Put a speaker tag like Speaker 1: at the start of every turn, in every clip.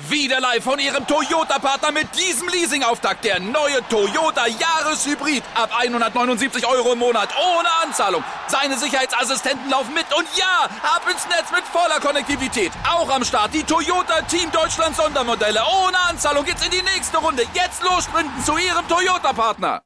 Speaker 1: Wieder live von Ihrem Toyota-Partner mit diesem Leasing-Auftakt. Der neue Toyota Jahreshybrid. Ab 179 € im Monat. Ohne Anzahlung. Seine Sicherheitsassistenten laufen mit. Und ja, ab ins Netz mit voller Konnektivität. Auch am Start die Toyota Team Deutschland Sondermodelle. Ohne Anzahlung geht's in die nächste Runde. Jetzt los sprinten zu Ihrem Toyota-Partner.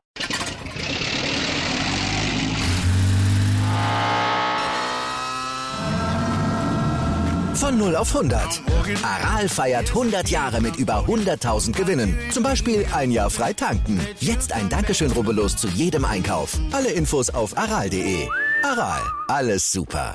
Speaker 2: Von 0 auf 100. Aral feiert 100 Jahre mit über 100.000 Gewinnen. Zum Beispiel ein Jahr frei tanken. Jetzt ein Dankeschön, rubbellos zu jedem Einkauf. Alle Infos auf aral.de. Aral, alles super.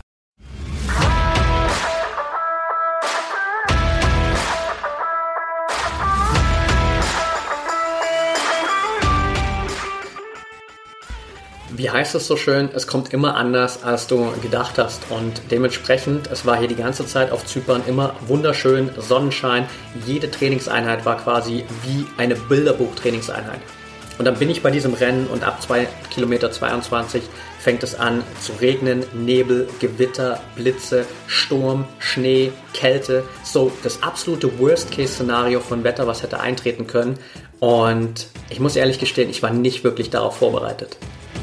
Speaker 3: Wie heißt es so schön, es kommt immer anders, als du gedacht hast, und dementsprechend, es war hier die ganze Zeit auf Zypern immer wunderschön, Sonnenschein, jede Trainingseinheit war quasi wie eine Bilderbuch-Trainingseinheit. Und dann bin ich bei diesem Rennen und ab 2 Kilometer 22 fängt es an zu regnen, Nebel, Gewitter, Blitze, Sturm, Schnee, Kälte, so das absolute Worst-Case-Szenario von Wetter, was hätte eintreten können, und ich muss ehrlich gestehen, ich war nicht wirklich darauf vorbereitet.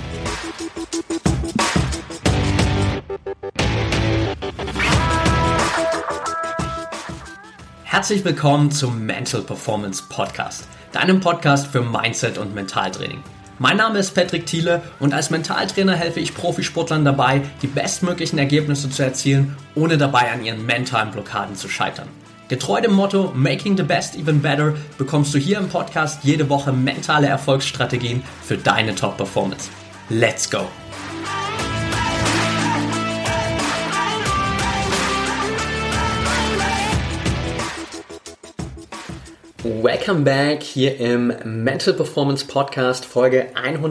Speaker 3: Herzlich willkommen zum Mental Performance Podcast, deinem Podcast für Mindset und Mentaltraining. Mein Name ist Patrick Thiele und als Mentaltrainer helfe ich Profisportlern dabei, die bestmöglichen Ergebnisse zu erzielen, ohne dabei an ihren mentalen Blockaden zu scheitern. Getreu dem Motto Making the Best Even Better bekommst du hier im Podcast jede Woche mentale Erfolgsstrategien für deine Top-Performance. Let's go! Welcome back hier im Mental Performance Podcast, Folge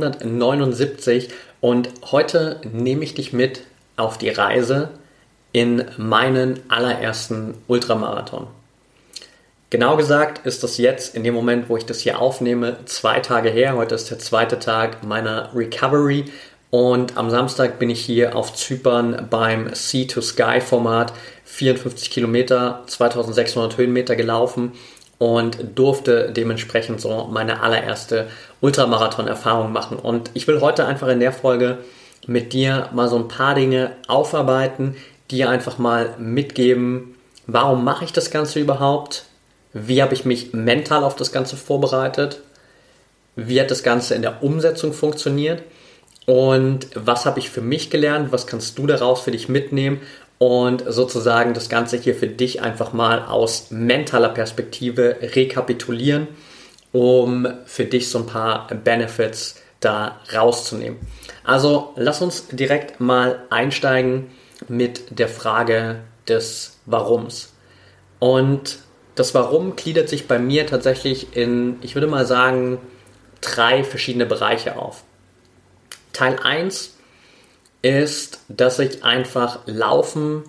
Speaker 3: 179, und heute nehme ich dich mit auf die Reise in meinen allerersten Ultramarathon. Genau gesagt ist das jetzt, in dem Moment, wo ich das hier aufnehme, 2 Tage her. Heute ist der 2. Tag meiner Recovery und am Samstag bin ich hier auf Zypern beim Sea-to-Sky-Format 54 Kilometer, 2600 Höhenmeter gelaufen und durfte dementsprechend so meine allererste Ultramarathon-Erfahrung machen. Und ich will heute einfach in der Folge mit dir mal so ein paar Dinge aufarbeiten, dir einfach mal mitgeben, warum mache ich das Ganze überhaupt? Wie habe ich mich mental auf das Ganze vorbereitet? Wie hat das Ganze in der Umsetzung funktioniert? Und was habe ich für mich gelernt? Was kannst du daraus für dich mitnehmen? Und sozusagen das Ganze hier für dich einfach mal aus mentaler Perspektive rekapitulieren, um für dich so ein paar Benefits da rauszunehmen. Also lass uns direkt mal einsteigen mit der Frage des Warums. Und das Warum gliedert sich bei mir tatsächlich in, ich würde mal sagen, 3 verschiedene Bereiche auf. Teil 1 ist, dass ich einfach Laufen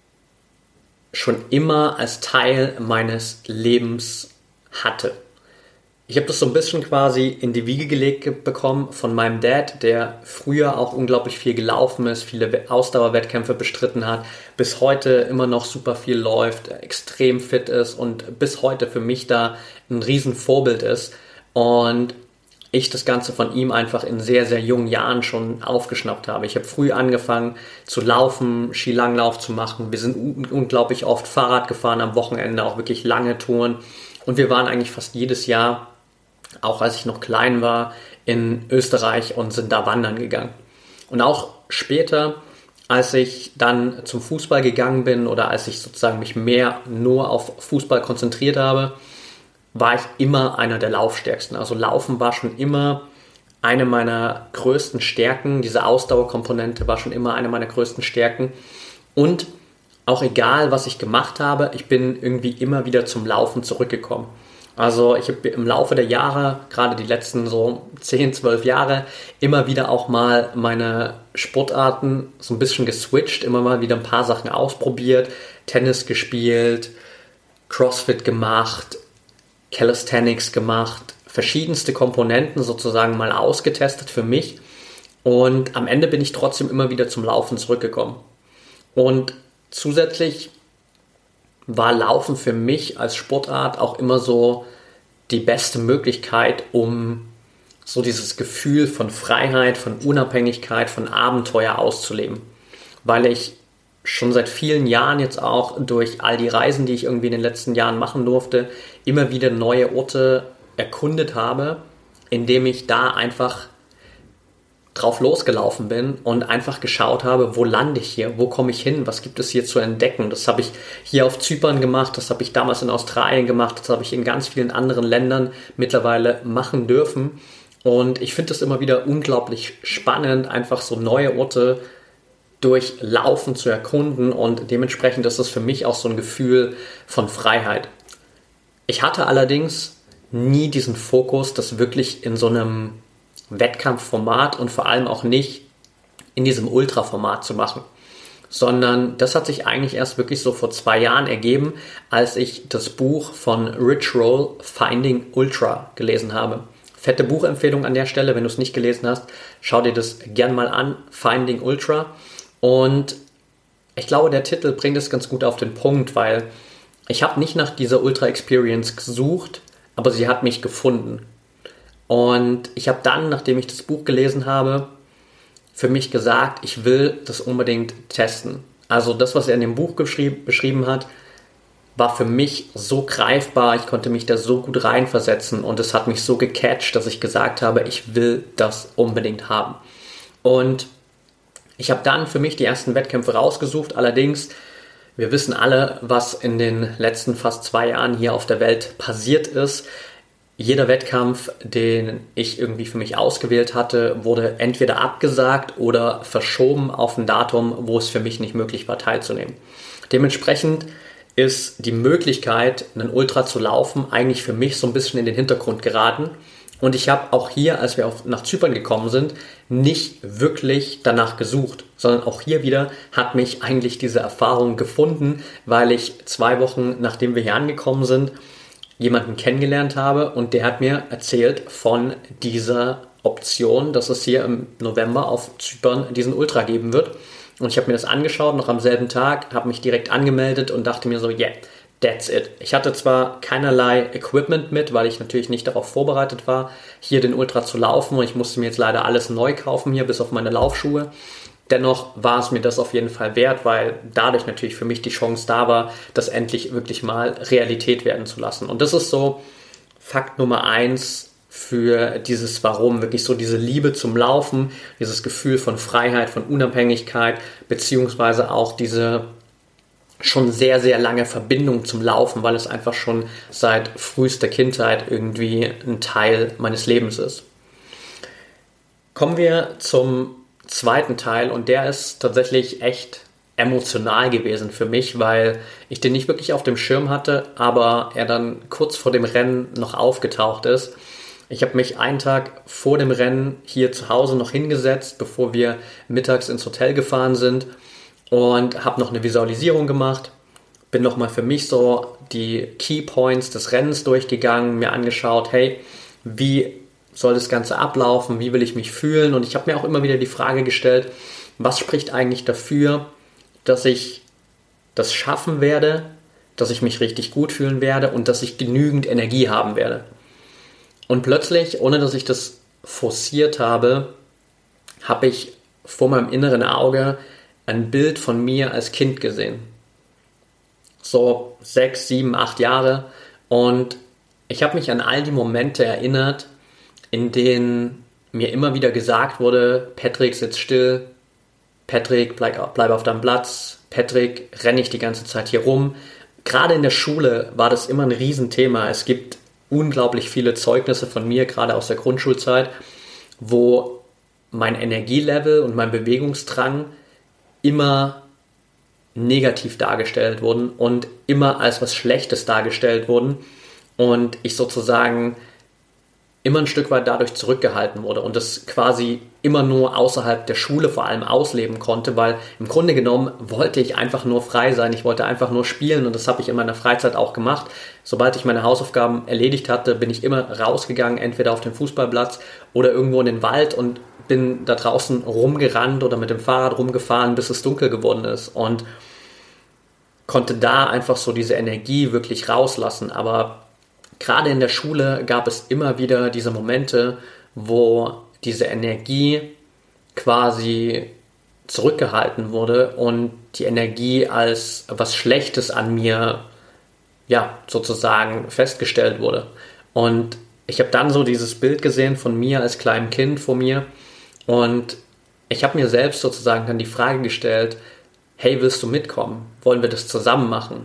Speaker 3: schon immer als Teil meines Lebens hatte. Ich habe das so ein bisschen quasi in die Wiege gelegt bekommen von meinem Dad, der früher auch unglaublich viel gelaufen ist, viele Ausdauerwettkämpfe bestritten hat, bis heute immer noch super viel läuft, extrem fit ist und bis heute für mich da ein Riesenvorbild ist. Und ich das Ganze von ihm einfach in sehr, sehr jungen Jahren schon aufgeschnappt habe. Ich habe früh angefangen zu laufen, Skilanglauf zu machen. Wir sind unglaublich oft Fahrrad gefahren am Wochenende, auch wirklich lange Touren. Und wir waren eigentlich fast jedes Jahr, auch als ich noch klein war, in Österreich und sind da wandern gegangen. Und auch später, als ich dann zum Fußball gegangen bin oder als ich sozusagen mich mehr nur auf Fußball konzentriert habe, war ich immer einer der Laufstärksten. Also Laufen war schon immer eine meiner größten Stärken. Diese Ausdauerkomponente war schon immer eine meiner größten Stärken. Und auch egal, was ich gemacht habe, ich bin irgendwie immer wieder zum Laufen zurückgekommen. Also ich habe im Laufe der Jahre, gerade die letzten so 10, 12 Jahre, immer wieder auch mal meine Sportarten so ein bisschen geswitcht, immer mal wieder ein paar Sachen ausprobiert, Tennis gespielt, Crossfit gemacht, Calisthenics gemacht, verschiedenste Komponenten sozusagen mal ausgetestet für mich, und am Ende bin ich trotzdem immer wieder zum Laufen zurückgekommen. Und zusätzlich war Laufen für mich als Sportart auch immer so die beste Möglichkeit, um so dieses Gefühl von Freiheit, von Unabhängigkeit, von Abenteuer auszuleben. Weil ich schon seit vielen Jahren jetzt auch durch all die Reisen, die ich irgendwie in den letzten Jahren machen durfte, immer wieder neue Orte erkundet habe, indem ich da einfach drauf losgelaufen bin und einfach geschaut habe, wo lande ich hier, wo komme ich hin, was gibt es hier zu entdecken. Das habe ich hier auf Zypern gemacht, das habe ich damals in Australien gemacht, das habe ich in ganz vielen anderen Ländern mittlerweile machen dürfen. Und ich finde es immer wieder unglaublich spannend, einfach so neue Orte durch Laufen zu erkunden, und dementsprechend ist das für mich auch so ein Gefühl von Freiheit. Ich hatte allerdings nie diesen Fokus, das wirklich in so einem Wettkampfformat und vor allem auch nicht in diesem Ultraformat zu machen, sondern das hat sich eigentlich erst wirklich so vor 2 Jahren ergeben, als ich das Buch von Rich Roll Finding Ultra gelesen habe. Fette Buchempfehlung an der Stelle, wenn du es nicht gelesen hast, schau dir das gern mal an, Finding Ultra. Und ich glaube, der Titel bringt es ganz gut auf den Punkt, weil ich habe nicht nach dieser Ultra-Experience gesucht, aber sie hat mich gefunden. Und ich habe dann, nachdem ich das Buch gelesen habe, für mich gesagt, ich will das unbedingt testen. Also das, was er in dem Buch beschrieben hat, war für mich so greifbar, ich konnte mich da so gut reinversetzen und es hat mich so gecatcht, dass ich gesagt habe, ich will das unbedingt haben. Und ich habe dann für mich die ersten Wettkämpfe rausgesucht, allerdings, wir wissen alle, was in den letzten fast 2 Jahren hier auf der Welt passiert ist. Jeder Wettkampf, den ich irgendwie für mich ausgewählt hatte, wurde entweder abgesagt oder verschoben auf ein Datum, wo es für mich nicht möglich war, teilzunehmen. Dementsprechend ist die Möglichkeit, einen Ultra zu laufen, eigentlich für mich so ein bisschen in den Hintergrund geraten. Und ich habe auch hier, als wir nach Zypern gekommen sind, nicht wirklich danach gesucht, sondern auch hier wieder hat mich eigentlich diese Erfahrung gefunden, weil ich 2 Wochen, nachdem wir hier angekommen sind, jemanden kennengelernt habe und der hat mir erzählt von dieser Option, dass es hier im November auf Zypern diesen Ultra geben wird. Und ich habe mir das angeschaut, noch am selben Tag, habe mich direkt angemeldet und dachte mir so, yeah, that's it. Ich hatte zwar keinerlei Equipment mit, weil ich natürlich nicht darauf vorbereitet war, hier den Ultra zu laufen, und ich musste mir jetzt leider alles neu kaufen hier, bis auf meine Laufschuhe. Dennoch war es mir das auf jeden Fall wert, weil dadurch natürlich für mich die Chance da war, das endlich wirklich mal Realität werden zu lassen. Und das ist so Fakt Nummer 1 für dieses Warum, wirklich so diese Liebe zum Laufen, dieses Gefühl von Freiheit, von Unabhängigkeit, beziehungsweise auch diese schon sehr, sehr lange Verbindung zum Laufen, weil es einfach schon seit frühester Kindheit irgendwie ein Teil meines Lebens ist. Kommen wir zum zweiten Teil, und der ist tatsächlich echt emotional gewesen für mich, weil ich den nicht wirklich auf dem Schirm hatte, aber er dann kurz vor dem Rennen noch aufgetaucht ist. Ich habe mich einen Tag vor dem Rennen hier zu Hause noch hingesetzt, bevor wir mittags ins Hotel gefahren sind, und habe noch eine Visualisierung gemacht, bin nochmal für mich so die Key Points des Rennens durchgegangen, mir angeschaut, hey, wie soll das Ganze ablaufen, wie will ich mich fühlen, und ich habe mir auch immer wieder die Frage gestellt, was spricht eigentlich dafür, dass ich das schaffen werde, dass ich mich richtig gut fühlen werde und dass ich genügend Energie haben werde. Und plötzlich, ohne dass ich das forciert habe, habe ich vor meinem inneren Auge ein Bild von mir als Kind gesehen. So 6, 7, 8 Jahre. Und ich habe mich an all die Momente erinnert, in denen mir immer wieder gesagt wurde, Patrick, sitz still, Patrick, bleib auf deinem Platz, Patrick, renne ich die ganze Zeit hier rum. Gerade in der Schule war das immer ein Riesenthema. Es gibt unglaublich viele Zeugnisse von mir, gerade aus der Grundschulzeit, wo mein Energielevel und mein Bewegungsdrang immer negativ dargestellt wurden und immer als was Schlechtes dargestellt wurden und ich sozusagen immer ein Stück weit dadurch zurückgehalten wurde und das quasi immer nur außerhalb der Schule vor allem ausleben konnte, weil im Grunde genommen wollte ich einfach nur frei sein, ich wollte einfach nur spielen und das habe ich in meiner Freizeit auch gemacht. Sobald ich meine Hausaufgaben erledigt hatte, bin ich immer rausgegangen, entweder auf den Fußballplatz oder irgendwo in den Wald und bin da draußen rumgerannt oder mit dem Fahrrad rumgefahren, bis es dunkel geworden ist. Und konnte da einfach so diese Energie wirklich rauslassen. Aber gerade in der Schule gab es immer wieder diese Momente, wo diese Energie quasi zurückgehalten wurde und die Energie als was Schlechtes an mir, ja, sozusagen festgestellt wurde. Und ich habe dann so dieses Bild gesehen von mir als kleinem Kind vor mir und ich habe mir selbst sozusagen dann die Frage gestellt, hey, willst du mitkommen? Wollen wir das zusammen machen?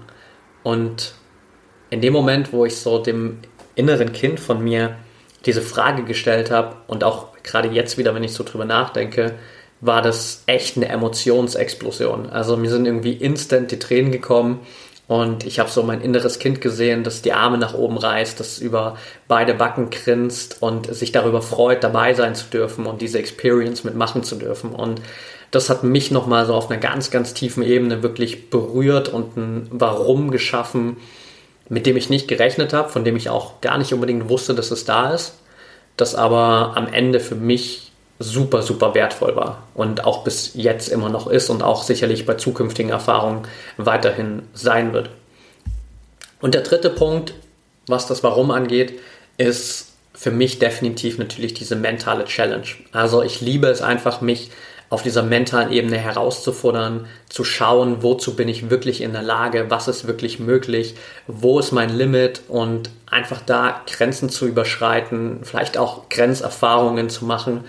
Speaker 3: Und in dem Moment, wo ich so dem inneren Kind von mir diese Frage gestellt habe und auch gerade jetzt wieder, wenn ich so drüber nachdenke, war das echt eine Emotionsexplosion. Also mir sind irgendwie instant die Tränen gekommen und ich habe so mein inneres Kind gesehen, das die Arme nach oben reißt, das über beide Backen grinst und sich darüber freut, dabei sein zu dürfen und diese Experience mitmachen zu dürfen. Und das hat mich nochmal so auf einer ganz, ganz tiefen Ebene wirklich berührt und ein Warum geschaffen, mit dem ich nicht gerechnet habe, von dem ich auch gar nicht unbedingt wusste, dass es da ist, das aber am Ende für mich super, super wertvoll war und auch bis jetzt immer noch ist und auch sicherlich bei zukünftigen Erfahrungen weiterhin sein wird. Und der dritte Punkt, was das Warum angeht, ist für mich definitiv natürlich diese mentale Challenge. Also ich liebe es einfach, mich auf dieser mentalen Ebene herauszufordern, zu schauen, wozu bin ich wirklich in der Lage, was ist wirklich möglich, wo ist mein Limit und einfach da Grenzen zu überschreiten, vielleicht auch Grenzerfahrungen zu machen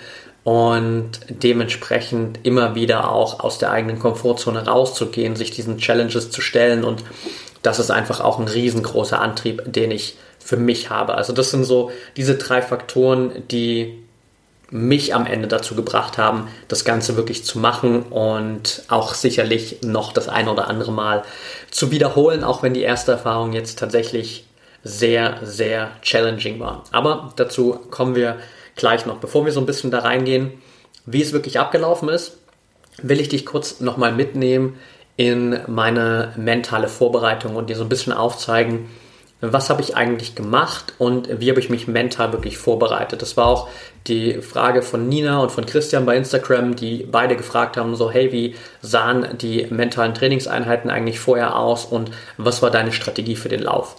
Speaker 3: und dementsprechend immer wieder auch aus der eigenen Komfortzone rauszugehen, sich diesen Challenges zu stellen und das ist einfach auch ein riesengroßer Antrieb, den ich für mich habe. Also das sind so diese 3 Faktoren, die mich am Ende dazu gebracht haben, das Ganze wirklich zu machen und auch sicherlich noch das ein oder andere Mal zu wiederholen, auch wenn die erste Erfahrung jetzt tatsächlich sehr, sehr challenging war. Aber dazu kommen wir gleich noch. Bevor wir so ein bisschen da reingehen, wie es wirklich abgelaufen ist, will ich dich kurz nochmal mitnehmen in meine mentale Vorbereitung und dir so ein bisschen aufzeigen, was habe ich eigentlich gemacht und wie habe ich mich mental wirklich vorbereitet. Das war auch die Frage von Nina und von Christian bei Instagram, die beide gefragt haben, so hey, wie sahen die mentalen Trainingseinheiten eigentlich vorher aus und was war deine Strategie für den Lauf?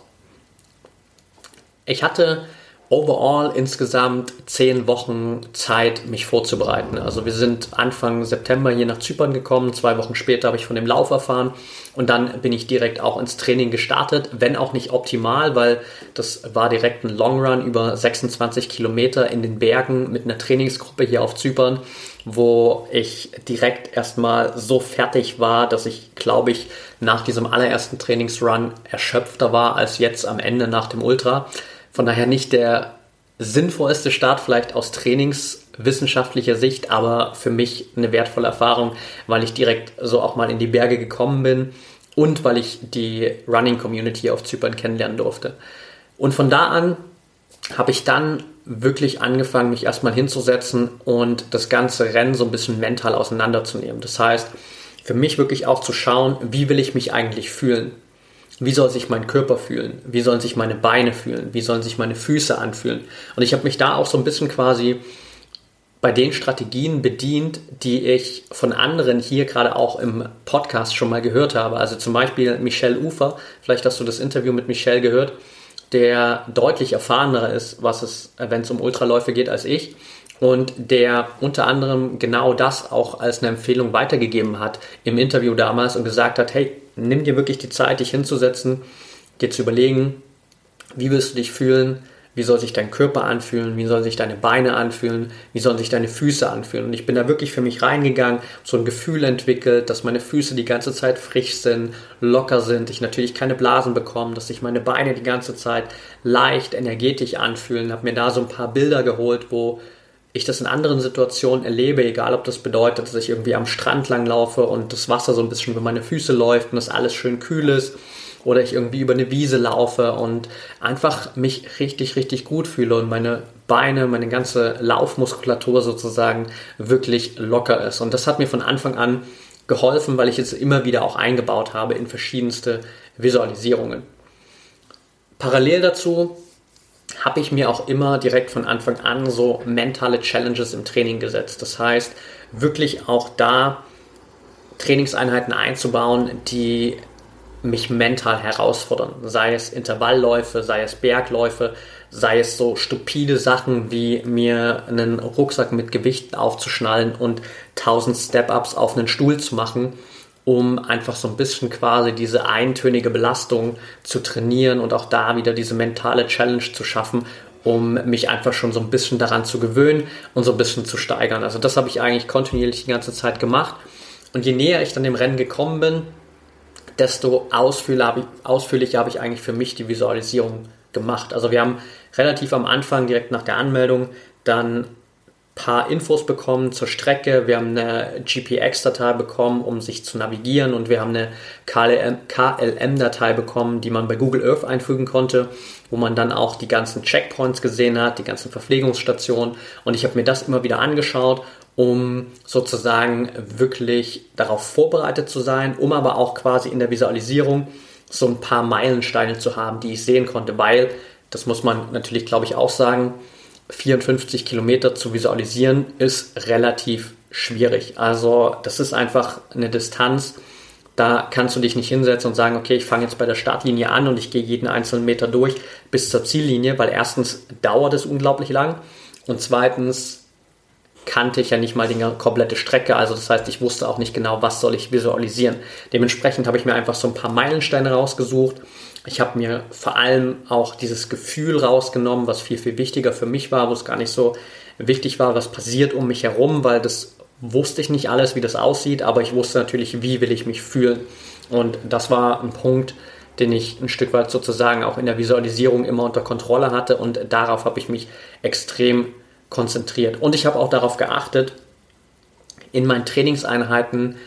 Speaker 3: Ich hatte overall insgesamt 10 Wochen Zeit, mich vorzubereiten. Also wir sind Anfang September hier nach Zypern gekommen. 2 Wochen später habe ich von dem Lauf erfahren und dann bin ich direkt auch ins Training gestartet, wenn auch nicht optimal, weil das war direkt ein Long Run über 26 Kilometer in den Bergen mit einer Trainingsgruppe hier auf Zypern, wo ich direkt erstmal so fertig war, dass ich, glaube ich, nach diesem allerersten Trainingsrun erschöpfter war als jetzt am Ende nach dem Ultra. Von daher nicht der sinnvollste Start vielleicht aus trainingswissenschaftlicher Sicht, aber für mich eine wertvolle Erfahrung, weil ich direkt so auch mal in die Berge gekommen bin und weil ich die Running Community auf Zypern kennenlernen durfte. Und von da an habe ich dann wirklich angefangen, mich erstmal hinzusetzen und das ganze Rennen so ein bisschen mental auseinanderzunehmen. Das heißt, für mich wirklich auch zu schauen, wie will ich mich eigentlich fühlen? Wie soll sich mein Körper fühlen? Wie sollen sich meine Beine fühlen? Wie sollen sich meine Füße anfühlen? Und ich habe mich da auch so ein bisschen quasi bei den Strategien bedient, die ich von anderen hier gerade auch im Podcast schon mal gehört habe. Also zum Beispiel Michel Ufer, vielleicht hast du das Interview mit Michel gehört, der deutlich erfahrener ist, wenn es um Ultraläufe geht, als ich. Und der unter anderem genau das auch als eine Empfehlung weitergegeben hat im Interview damals und gesagt hat, hey, nimm dir wirklich die Zeit, dich hinzusetzen, dir zu überlegen, wie willst du dich fühlen, wie soll sich dein Körper anfühlen, wie sollen sich deine Beine anfühlen, wie sollen sich deine Füße anfühlen. Und ich bin da wirklich für mich reingegangen, so ein Gefühl entwickelt, dass meine Füße die ganze Zeit frisch sind, locker sind, ich natürlich keine Blasen bekomme, dass sich meine Beine die ganze Zeit leicht, energetisch anfühlen. Habe mir da so ein paar Bilder geholt, wo ich das in anderen Situationen erlebe, egal ob das bedeutet, dass ich irgendwie am Strand langlaufe und das Wasser so ein bisschen über meine Füße läuft und das alles schön kühl ist oder ich irgendwie über eine Wiese laufe und einfach mich richtig, richtig gut fühle und meine Beine, meine ganze Laufmuskulatur sozusagen wirklich locker ist. Und das hat mir von Anfang an geholfen, weil ich es immer wieder auch eingebaut habe in verschiedenste Visualisierungen. Parallel dazu habe ich mir auch immer direkt von Anfang an so mentale Challenges im Training gesetzt. Das heißt, wirklich auch da Trainingseinheiten einzubauen, die mich mental herausfordern. Sei es Intervallläufe, sei es Bergläufe, sei es so stupide Sachen wie mir einen Rucksack mit Gewichten aufzuschnallen und 1000 Step-Ups auf einen Stuhl zu machen, um einfach so ein bisschen quasi diese eintönige Belastung zu trainieren und auch da wieder diese mentale Challenge zu schaffen, um mich einfach schon so ein bisschen daran zu gewöhnen und so ein bisschen zu steigern. Also das habe ich eigentlich kontinuierlich die ganze Zeit gemacht. Und je näher ich dann dem Rennen gekommen bin, desto ausführlicher habe ich eigentlich für mich die Visualisierung gemacht. Also wir haben relativ am Anfang, direkt nach der Anmeldung, dann paar Infos bekommen zur Strecke. Wir haben eine GPX-Datei bekommen, um sich zu navigieren, und wir haben eine KLM-Datei bekommen, die man bei Google Earth einfügen konnte, wo man dann auch die ganzen Checkpoints gesehen hat, die ganzen Verpflegungsstationen, und ich habe mir das immer wieder angeschaut, um sozusagen wirklich darauf vorbereitet zu sein, um aber auch quasi in der Visualisierung so ein paar Meilensteine zu haben, die ich sehen konnte, weil, das muss man natürlich, glaube ich, auch sagen, 54 Kilometer zu visualisieren ist relativ schwierig. Also das ist einfach eine Distanz, da kannst du dich nicht hinsetzen und sagen, okay, ich fange jetzt bei der Startlinie an und ich gehe jeden einzelnen Meter durch bis zur Ziellinie, weil erstens dauert es unglaublich lang und zweitens kannte ich ja nicht mal die komplette Strecke, also das heißt, ich wusste auch nicht genau, was soll ich visualisieren. Dementsprechend habe ich mir einfach so ein paar Meilensteine rausgesucht. Ich habe mir vor allem auch dieses Gefühl rausgenommen, was viel, viel wichtiger für mich war, wo es gar nicht so wichtig war, was passiert um mich herum, weil das wusste ich nicht alles, wie das aussieht, aber ich wusste natürlich, wie will ich mich fühlen. Und das war ein Punkt, den ich ein Stück weit sozusagen auch in der Visualisierung immer unter Kontrolle hatte, und darauf habe ich mich extrem konzentriert. Und ich habe auch darauf geachtet, in meinen Trainingseinheiten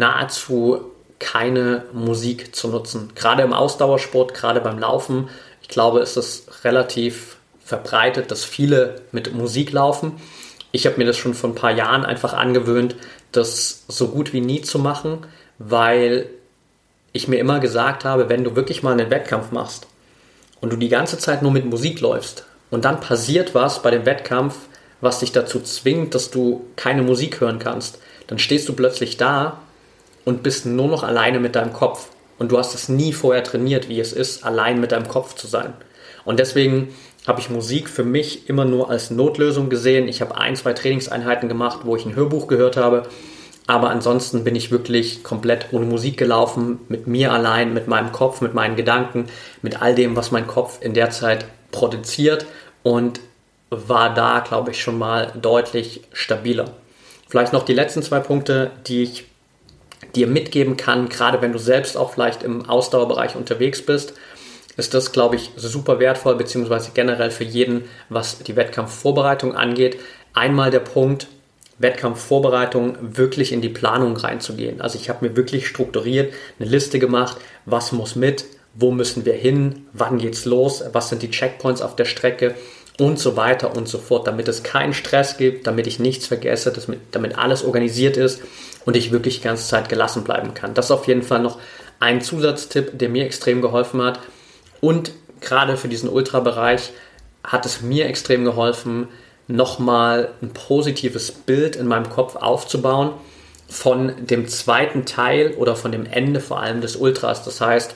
Speaker 3: nahezu keine Musik zu nutzen. Gerade im Ausdauersport, gerade beim Laufen, ich glaube, ist es relativ verbreitet, dass viele mit Musik laufen. Ich habe mir das schon vor ein paar Jahren einfach angewöhnt, das so gut wie nie zu machen, weil ich mir immer gesagt habe, wenn du wirklich mal einen Wettkampf machst und du die ganze Zeit nur mit Musik läufst und dann passiert was bei dem Wettkampf, was dich dazu zwingt, dass du keine Musik hören kannst, dann stehst du plötzlich da und bist nur noch alleine mit deinem Kopf. Und du hast es nie vorher trainiert, wie es ist, allein mit deinem Kopf zu sein. Und deswegen habe ich Musik für mich immer nur als Notlösung gesehen. Ich habe 1-2 Trainingseinheiten gemacht, wo ich ein Hörbuch gehört habe. Aber ansonsten bin ich wirklich komplett ohne Musik gelaufen, mit mir allein, mit meinem Kopf, mit meinen Gedanken, mit all dem, was mein Kopf in der Zeit produziert, und war da, glaube ich, schon mal deutlich stabiler. Vielleicht noch die letzten 2 Punkte, die ich dir mitgeben kann, gerade wenn du selbst auch vielleicht im Ausdauerbereich unterwegs bist, ist das, glaube ich, super wertvoll, beziehungsweise generell für jeden, was die Wettkampfvorbereitung angeht. Einmal der Punkt, Wettkampfvorbereitung wirklich in die Planung reinzugehen. Also ich habe mir wirklich strukturiert eine Liste gemacht, was muss mit, wo müssen wir hin, wann geht's los, was sind die Checkpoints auf der Strecke und so weiter und so fort, damit es keinen Stress gibt, damit ich nichts vergesse, damit alles organisiert ist und ich wirklich die ganze Zeit gelassen bleiben kann. Das ist auf jeden Fall noch ein Zusatztipp, der mir extrem geholfen hat. Und gerade für diesen Ultrabereich hat es mir extrem geholfen, nochmal ein positives Bild in meinem Kopf aufzubauen von dem zweiten Teil oder von dem Ende vor allem des Ultras. Das heißt,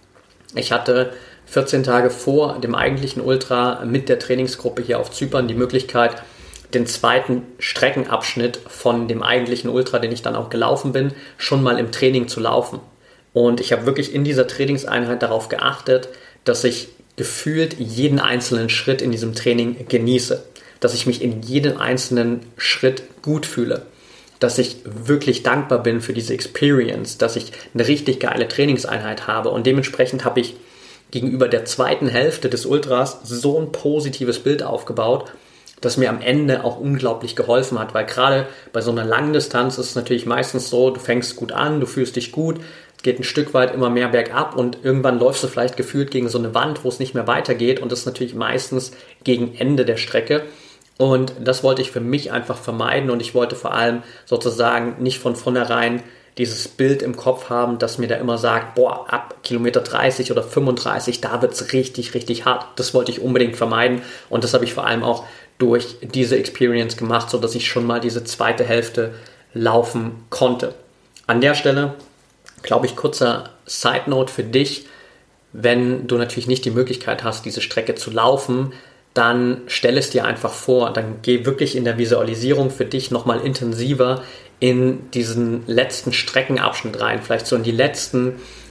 Speaker 3: ich hatte 14 Tage vor dem eigentlichen Ultra mit der Trainingsgruppe hier auf Zypern die Möglichkeit, den zweiten Streckenabschnitt von dem eigentlichen Ultra, den ich dann auch gelaufen bin, schon mal im Training zu laufen. Und ich habe wirklich in dieser Trainingseinheit darauf geachtet, dass ich gefühlt jeden einzelnen Schritt in diesem Training genieße, dass ich mich in jedem einzelnen Schritt gut fühle, dass ich wirklich dankbar bin für diese Experience, dass ich eine richtig geile Trainingseinheit habe, und dementsprechend habe ich gegenüber der zweiten Hälfte des Ultras so ein positives Bild aufgebaut, das mir am Ende auch unglaublich geholfen hat, weil gerade bei so einer langen Distanz ist es natürlich meistens so, du fängst gut an, du fühlst dich gut, geht ein Stück weit immer mehr bergab und irgendwann läufst du vielleicht gefühlt gegen so eine Wand, wo es nicht mehr weitergeht, und das ist natürlich meistens gegen Ende der Strecke. Und das wollte ich für mich einfach vermeiden, und ich wollte vor allem sozusagen nicht von vornherein dieses Bild im Kopf haben, das mir da immer sagt, boah, ab Kilometer 30 oder 35, da wird es richtig, richtig hart. Das wollte ich unbedingt vermeiden, und das habe ich vor allem auch durch diese Experience gemacht, sodass ich schon mal diese zweite Hälfte laufen konnte. An der Stelle glaube ich, kurzer Side-Note für dich, wenn du natürlich nicht die Möglichkeit hast, diese Strecke zu laufen, dann stell es dir einfach vor, dann geh wirklich in der Visualisierung für dich nochmal intensiver in diesen letzten Streckenabschnitt rein, vielleicht so in die letzten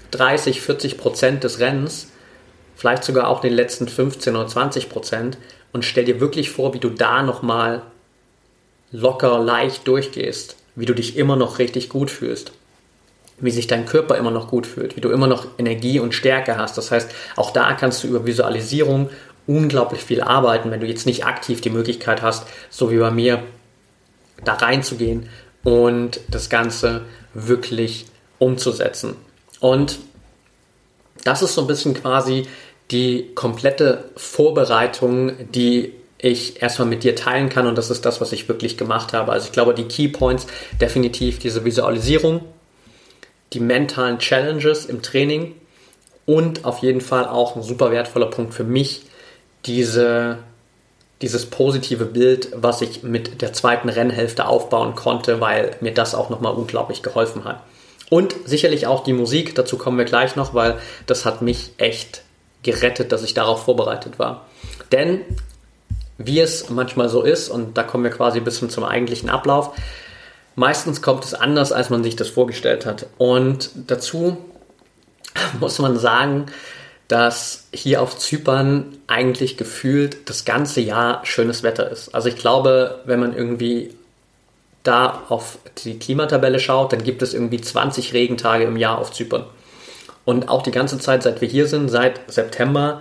Speaker 3: 30-40% des Rennens, vielleicht sogar auch in den letzten 15 oder 20% und stell dir wirklich vor, wie du da nochmal locker, leicht durchgehst, wie du dich immer noch richtig gut fühlst, wie sich dein Körper immer noch gut fühlt, wie du immer noch Energie und Stärke hast. Das heißt, auch da kannst du über Visualisierung unglaublich viel arbeiten, wenn du jetzt nicht aktiv die Möglichkeit hast, so wie bei mir, da reinzugehen und das Ganze wirklich umzusetzen. Und das ist so ein bisschen quasi die komplette Vorbereitung, die ich erstmal mit dir teilen kann, und das ist das, was ich wirklich gemacht habe. Also ich glaube, die Key Points, definitiv diese Visualisierung, die mentalen Challenges im Training und auf jeden Fall auch ein super wertvoller Punkt für mich, dieses positive Bild, was ich mit der zweiten Rennhälfte aufbauen konnte, weil mir das auch nochmal unglaublich geholfen hat. Und sicherlich auch die Musik, dazu kommen wir gleich noch, weil das hat mich echt gerettet, dass ich darauf vorbereitet war. Denn wie es manchmal so ist, und da kommen wir quasi ein bisschen zum eigentlichen Ablauf, meistens kommt es anders, als man sich das vorgestellt hat. Und dazu muss man sagen, dass hier auf Zypern eigentlich gefühlt das ganze Jahr schönes Wetter ist. Also ich glaube, wenn man irgendwie da auf die Klimatabelle schaut, dann gibt es irgendwie 20 Regentage im Jahr auf Zypern. Und auch die ganze Zeit, seit wir hier sind, seit September,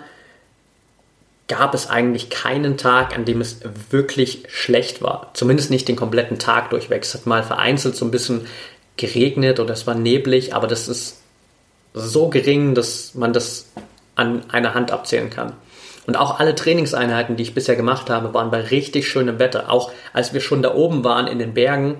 Speaker 3: gab es eigentlich keinen Tag, an dem es wirklich schlecht war. Zumindest nicht den kompletten Tag durchweg. Es hat mal vereinzelt so ein bisschen geregnet oder es war neblig, aber das ist so gering, dass man das an einer Hand abzählen kann. Und auch alle Trainingseinheiten, die ich bisher gemacht habe, waren bei richtig schönem Wetter. Auch als wir schon da oben waren in den Bergen,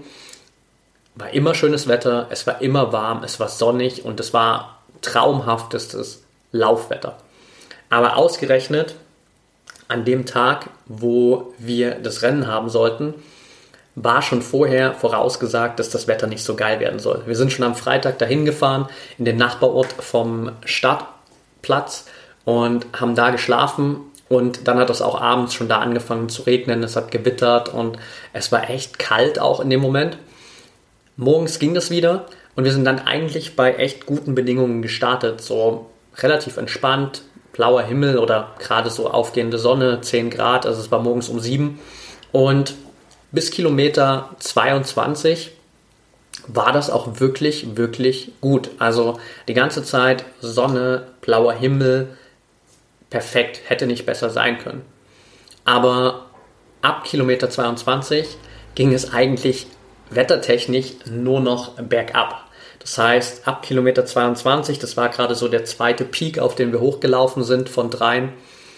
Speaker 3: war immer schönes Wetter, es war immer warm, es war sonnig und es war traumhaftestes Laufwetter. Aber ausgerechnet an dem Tag, wo wir das Rennen haben sollten, war schon vorher vorausgesagt, dass das Wetter nicht so geil werden soll. Wir sind schon am Freitag dahin gefahren, in den Nachbarort vom Startplatz und haben da geschlafen und dann hat es auch abends schon da angefangen zu regnen, es hat gewittert und es war echt kalt auch in dem Moment. Morgens ging das wieder und wir sind dann eigentlich bei echt guten Bedingungen gestartet, so relativ entspannt, blauer Himmel oder gerade so aufgehende Sonne, 10 Grad, also es war morgens um 7 und bis Kilometer 22 war das auch wirklich, wirklich gut. Also die ganze Zeit Sonne, blauer Himmel, perfekt, hätte nicht besser sein können. Aber ab Kilometer 22 ging es eigentlich wettertechnisch nur noch bergab. Das heißt, ab Kilometer 22, das war gerade so der zweite Peak, auf den wir hochgelaufen sind von 3,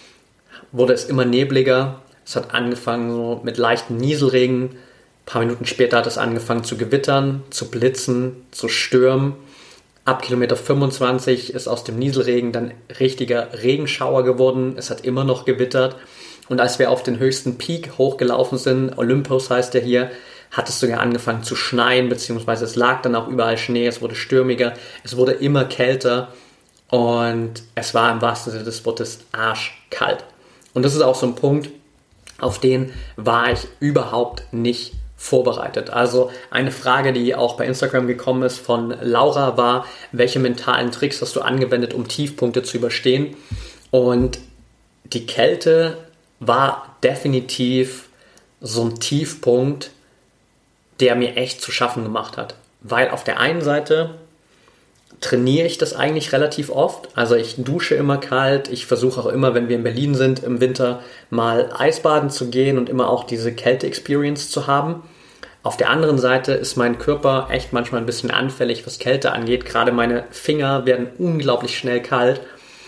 Speaker 3: wurde es immer nebliger. Es hat angefangen so mit leichten Nieselregen. Ein paar Minuten später hat es angefangen zu gewittern, zu blitzen, zu stürmen. Ab Kilometer 25 ist aus dem Nieselregen dann richtiger Regenschauer geworden. Es hat immer noch gewittert. Und als wir auf den höchsten Peak hochgelaufen sind, Olympus heißt der hier, hat es sogar angefangen zu schneien, beziehungsweise es lag dann auch überall Schnee, es wurde stürmiger, es wurde immer kälter und es war im wahrsten Sinne des Wortes arschkalt. Und das ist auch so ein Punkt, auf den war ich überhaupt nicht vorbereitet. Also eine Frage, die auch bei Instagram gekommen ist von Laura war, welche mentalen Tricks hast du angewendet, um Tiefpunkte zu überstehen? Und die Kälte war definitiv so ein Tiefpunkt, der mir echt zu schaffen gemacht hat. Weil auf der einen Seite trainiere ich das eigentlich relativ oft. Also ich dusche immer kalt. Ich versuche auch immer, wenn wir in Berlin sind, im Winter mal Eisbaden zu gehen und immer auch diese Kälte-Experience zu haben. Auf der anderen Seite ist mein Körper echt manchmal ein bisschen anfällig, was Kälte angeht. Gerade meine Finger werden unglaublich schnell kalt.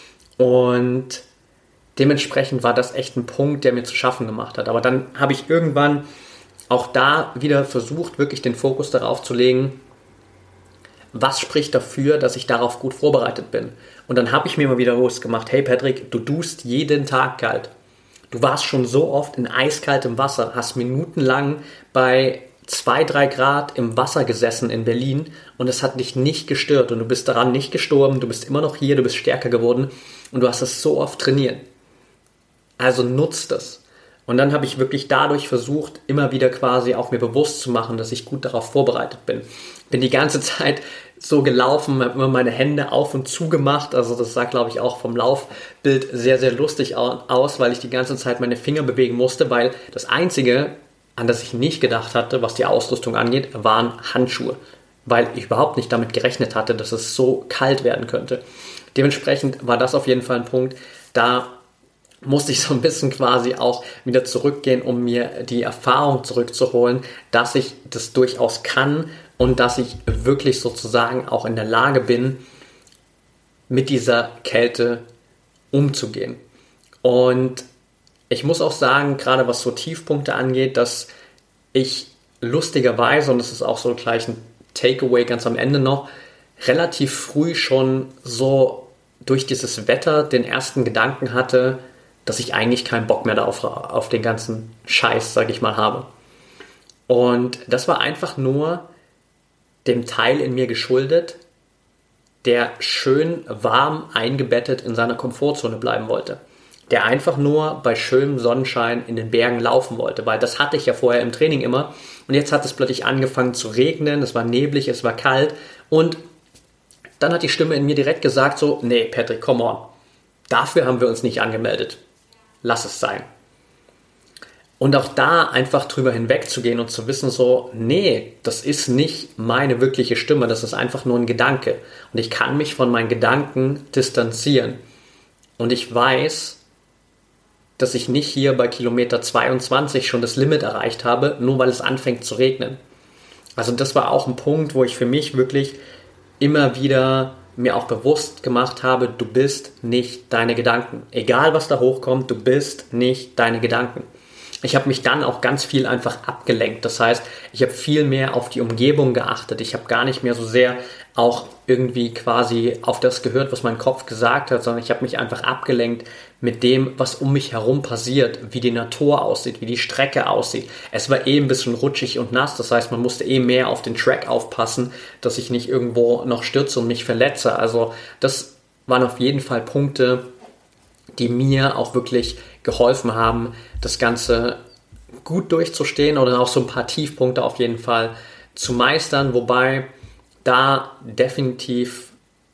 Speaker 3: Und dementsprechend war das echt ein Punkt, der mir zu schaffen gemacht hat. Aber dann habe ich irgendwann auch da wieder versucht, wirklich den Fokus darauf zu legen, was spricht dafür, dass ich darauf gut vorbereitet bin. Und dann habe ich mir mal wieder bewusst gemacht, hey Patrick, du duschst jeden Tag kalt. Du warst schon so oft in eiskaltem Wasser, hast minutenlang bei 2-3 Grad im Wasser gesessen in Berlin und es hat dich nicht gestört und du bist daran nicht gestorben, du bist immer noch hier, du bist stärker geworden und du hast es so oft trainiert. Also nutzt es. Und dann habe ich wirklich dadurch versucht, immer wieder quasi auch mir bewusst zu machen, dass ich gut darauf vorbereitet bin. Bin die ganze Zeit so gelaufen, habe immer meine Hände auf und zu gemacht. Also das sah, glaube ich, auch vom Laufbild sehr, sehr lustig aus, weil ich die ganze Zeit meine Finger bewegen musste, weil das Einzige, an das ich nicht gedacht hatte, was die Ausrüstung angeht, waren Handschuhe. Weil ich überhaupt nicht damit gerechnet hatte, dass es so kalt werden könnte. Dementsprechend war das auf jeden Fall ein Punkt, da musste ich so ein bisschen quasi auch wieder zurückgehen, um mir die Erfahrung zurückzuholen, dass ich das durchaus kann und dass ich wirklich sozusagen auch in der Lage bin, mit dieser Kälte umzugehen. Und ich muss auch sagen, gerade was so Tiefpunkte angeht, dass ich lustigerweise, und das ist auch so gleich ein Takeaway ganz am Ende noch, relativ früh schon so durch dieses Wetter den ersten Gedanken hatte, dass ich eigentlich keinen Bock mehr auf den ganzen Scheiß, sag ich mal, habe. Und das war einfach nur dem Teil in mir geschuldet, der schön warm eingebettet in seiner Komfortzone bleiben wollte. Der einfach nur bei schönem Sonnenschein in den Bergen laufen wollte, weil das hatte ich ja vorher im Training immer. Und jetzt hat es plötzlich angefangen zu regnen, es war neblig, es war kalt. Und dann hat die Stimme in mir direkt gesagt so, nee Patrick, come on, dafür haben wir uns nicht angemeldet. Lass es sein. Und auch da einfach drüber hinwegzugehen und zu wissen so, nee, das ist nicht meine wirkliche Stimme, das ist einfach nur ein Gedanke. Und ich kann mich von meinen Gedanken distanzieren. Und ich weiß, dass ich nicht hier bei Kilometer 22 schon das Limit erreicht habe, nur weil es anfängt zu regnen. Also das war auch ein Punkt, wo ich für mich wirklich immer wieder mir auch bewusst gemacht habe, du bist nicht deine Gedanken. Egal was da hochkommt, du bist nicht deine Gedanken. Ich habe mich dann auch ganz viel einfach abgelenkt. Das heißt, ich habe viel mehr auf die Umgebung geachtet. Ich habe gar nicht mehr so sehr auch irgendwie quasi auf das gehört, was mein Kopf gesagt hat, sondern ich habe mich einfach abgelenkt mit dem, was um mich herum passiert, wie die Natur aussieht, wie die Strecke aussieht. Es war ein bisschen rutschig und nass, das heißt, man musste mehr auf den Track aufpassen, dass ich nicht irgendwo noch stürze und mich verletze. Also das waren auf jeden Fall Punkte, die mir auch wirklich geholfen haben, das Ganze gut durchzustehen oder auch so ein paar Tiefpunkte auf jeden Fall zu meistern, wobei da definitiv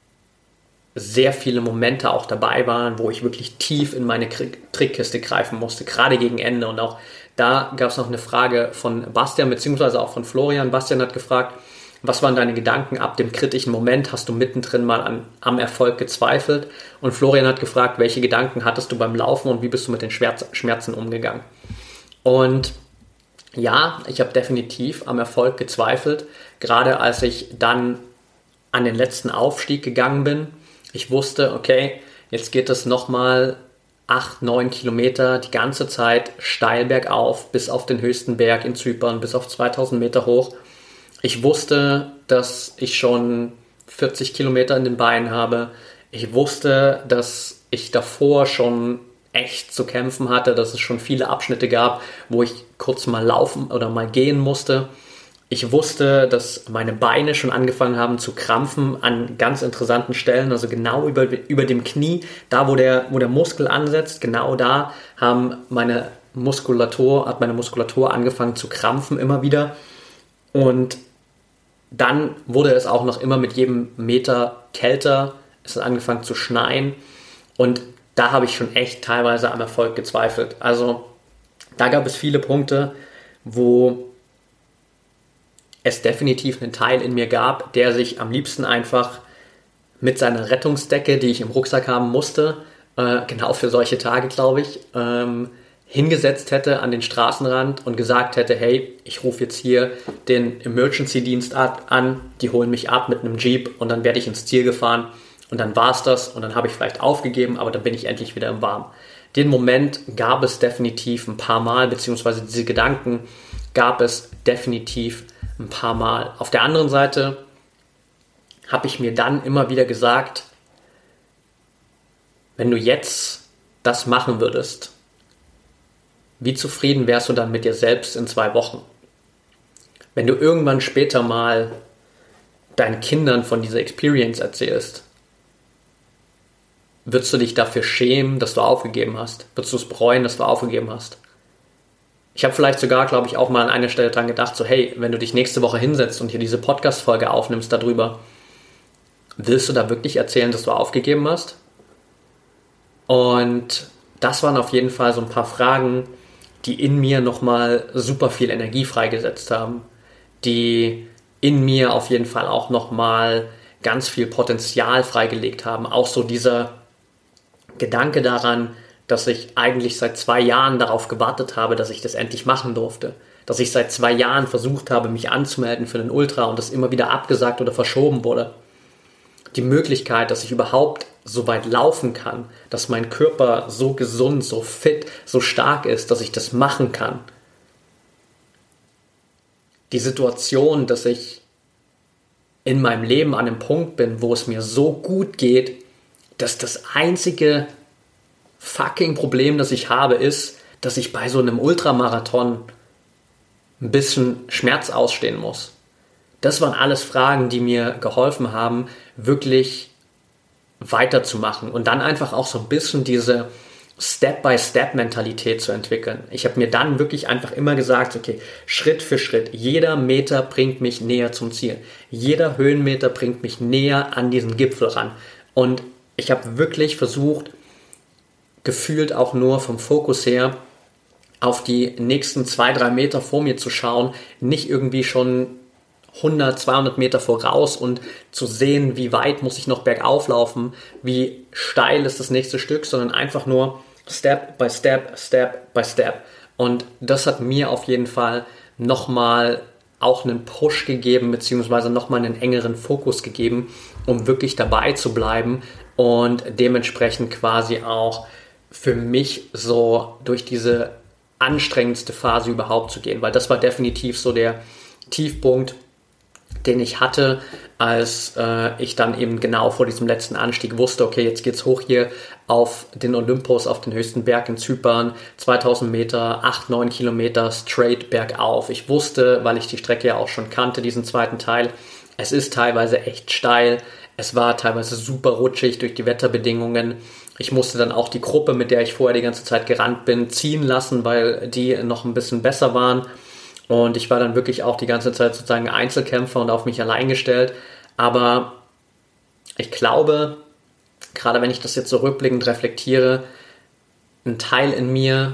Speaker 3: sehr viele Momente auch dabei waren, wo ich wirklich tief in meine Trickkiste greifen musste, gerade gegen Ende. Und auch da gab es noch eine Frage von Bastian, beziehungsweise auch von Florian. Bastian hat gefragt, was waren deine Gedanken ab dem kritischen Moment? Hast du mittendrin mal am Erfolg gezweifelt? Und Florian hat gefragt, welche Gedanken hattest du beim Laufen und wie bist du mit den Schmerzen umgegangen? Und ja, ich habe definitiv am Erfolg gezweifelt, gerade als ich dann an den letzten Aufstieg gegangen bin. Ich wusste, okay, jetzt geht es nochmal 8-9 Kilometer die ganze Zeit steil bergauf bis auf den höchsten Berg in Zypern, bis auf 2000 Meter hoch. Ich wusste, dass ich schon 40 Kilometer in den Beinen habe. Ich wusste, dass ich davor schon echt zu kämpfen hatte, dass es schon viele Abschnitte gab, wo ich kurz mal laufen oder mal gehen musste. Ich wusste, dass meine Beine schon angefangen haben zu krampfen an ganz interessanten Stellen, also genau über dem Knie, da wo der Muskel ansetzt, genau da hat meine Muskulatur angefangen zu krampfen immer wieder. Und dann wurde es auch noch immer mit jedem Meter kälter, es hat angefangen zu schneien und da habe ich schon echt teilweise am Erfolg gezweifelt. Also da gab es viele Punkte, wo es definitiv einen Teil in mir gab, der sich am liebsten einfach mit seiner Rettungsdecke, die ich im Rucksack haben musste, genau für solche Tage, glaube ich, hingesetzt hätte an den Straßenrand und gesagt hätte, hey, ich rufe jetzt hier den Emergency-Dienst an, die holen mich ab mit einem Jeep und dann werde ich ins Ziel gefahren und dann war es das und dann habe ich vielleicht aufgegeben, aber dann bin ich endlich wieder im Warmen. Den Moment gab es definitiv ein paar Mal, beziehungsweise diese Gedanken gab es definitiv ein paar Mal. Auf der anderen Seite habe ich mir dann immer wieder gesagt, wenn du jetzt das machen würdest, wie zufrieden wärst du dann mit dir selbst in 2 Wochen? wenn du irgendwann später mal deinen Kindern von dieser Experience erzählst, würdest du dich dafür schämen, dass du aufgegeben hast? Würdest du es bereuen, dass du aufgegeben hast? Ich habe vielleicht sogar, glaube ich, auch mal an einer Stelle dran gedacht, so hey, wenn du dich nächste Woche hinsetzt und hier diese Podcast-Folge aufnimmst darüber, willst du da wirklich erzählen, dass du aufgegeben hast? Und das waren auf jeden Fall so ein paar Fragen, die in mir nochmal super viel Energie freigesetzt haben, die in mir auf jeden Fall auch nochmal ganz viel Potenzial freigelegt haben. Auch so dieser Gedanke daran, dass ich eigentlich seit 2 Jahren darauf gewartet habe, dass ich das endlich machen durfte. Dass ich seit 2 Jahren versucht habe, mich anzumelden für den Ultra und das immer wieder abgesagt oder verschoben wurde. Die Möglichkeit, dass ich überhaupt so weit laufen kann, dass mein Körper so gesund, so fit, so stark ist, dass ich das machen kann. Die Situation, dass ich in meinem Leben an einem Punkt bin, wo es mir so gut geht, dass das einzige fucking Problem, das ich habe, ist, dass ich bei so einem Ultramarathon ein bisschen Schmerz ausstehen muss. Das waren alles Fragen, die mir geholfen haben, wirklich weiterzumachen und dann einfach auch so ein bisschen diese Step-by-Step-Mentalität zu entwickeln. Ich habe mir dann wirklich einfach immer gesagt, okay, Schritt für Schritt, jeder Meter bringt mich näher zum Ziel. Jeder Höhenmeter bringt mich näher an diesen Gipfel ran. Und ich habe wirklich versucht, gefühlt auch nur vom Fokus her, auf die nächsten 2-3 Meter vor mir zu schauen, nicht irgendwie schon 100, 200 Meter voraus und zu sehen, wie weit muss ich noch bergauf laufen, wie steil ist das nächste Stück, sondern einfach nur Step by Step, Step by Step. Und das hat mir auf jeden Fall nochmal auch einen Push gegeben, beziehungsweise nochmal einen engeren Fokus gegeben, um wirklich dabei zu bleiben und dementsprechend quasi auch für mich so durch diese anstrengendste Phase überhaupt zu gehen, weil das war definitiv so der Tiefpunkt, den ich hatte, als ich dann eben genau vor diesem letzten Anstieg wusste, okay, jetzt geht's hoch hier auf den Olympos, auf den höchsten Berg in Zypern, 2000 Meter, 8-9 Kilometer straight bergauf. Ich wusste, weil ich die Strecke ja auch schon kannte, diesen zweiten Teil, es ist teilweise echt steil, es war teilweise super rutschig durch die Wetterbedingungen. Ich musste dann auch die Gruppe, mit der ich vorher die ganze Zeit gerannt bin, ziehen lassen, weil die noch ein bisschen besser waren. Und ich war dann wirklich auch die ganze Zeit sozusagen Einzelkämpfer und auf mich allein gestellt. Aber ich glaube, gerade wenn ich das jetzt so rückblickend reflektiere, ein Teil in mir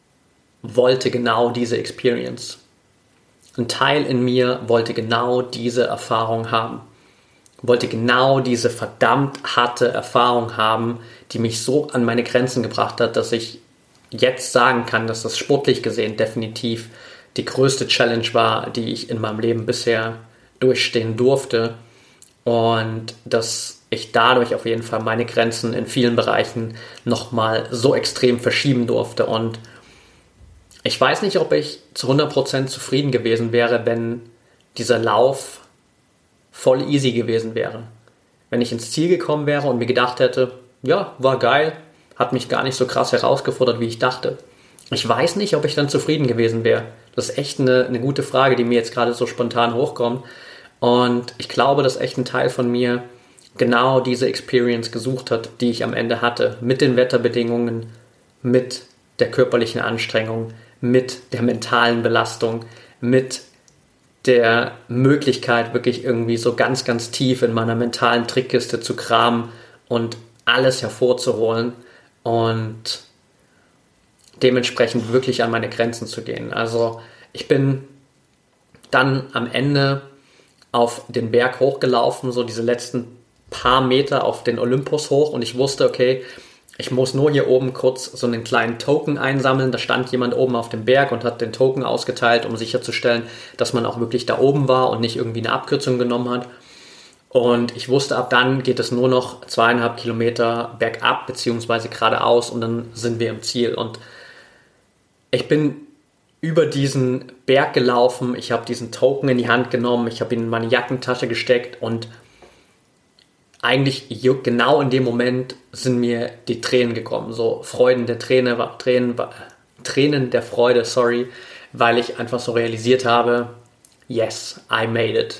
Speaker 3: wollte genau diese Experience. Ein Teil in mir wollte genau diese Erfahrung haben. Wollte genau diese verdammt harte Erfahrung haben, die mich so an meine Grenzen gebracht hat, dass ich jetzt sagen kann, dass das sportlich gesehen definitiv die größte Challenge war, die ich in meinem Leben bisher durchstehen durfte und dass ich dadurch auf jeden Fall meine Grenzen in vielen Bereichen nochmal so extrem verschieben durfte. Und ich weiß nicht, ob ich zu 100% zufrieden gewesen wäre, wenn dieser Lauf voll easy gewesen wäre. Wenn ich ins Ziel gekommen wäre und mir gedacht hätte, ja, war geil, hat mich gar nicht so krass herausgefordert, wie ich dachte. Ich weiß nicht, ob ich dann zufrieden gewesen wäre. Das ist echt eine gute Frage, die mir jetzt gerade so spontan hochkommt. Und ich glaube, dass echt ein Teil von mir genau diese Experience gesucht hat, die ich am Ende hatte. Mit den Wetterbedingungen, mit der körperlichen Anstrengung, mit der mentalen Belastung, mit der Möglichkeit, wirklich irgendwie so ganz, ganz tief in meiner mentalen Trickkiste zu kramen und alles hervorzuholen und dementsprechend wirklich an meine Grenzen zu gehen. Also ich bin dann am Ende auf den Berg hochgelaufen, so diese letzten paar Meter auf den Olympos hoch und ich wusste, okay, ich muss nur hier oben kurz so einen kleinen Token einsammeln. Da stand jemand oben auf dem Berg und hat den Token ausgeteilt, um sicherzustellen, dass man auch wirklich da oben war und nicht irgendwie eine Abkürzung genommen hat. Und ich wusste, ab dann geht es nur noch 2,5 Kilometer bergab beziehungsweise geradeaus und dann sind wir im Ziel. Und ich bin über diesen Berg gelaufen, ich habe diesen Token in die Hand genommen, ich habe ihn in meine Jackentasche gesteckt und eigentlich genau in dem Moment sind mir die Tränen gekommen, so Tränen der Freude, weil ich einfach so realisiert habe, yes, I made it.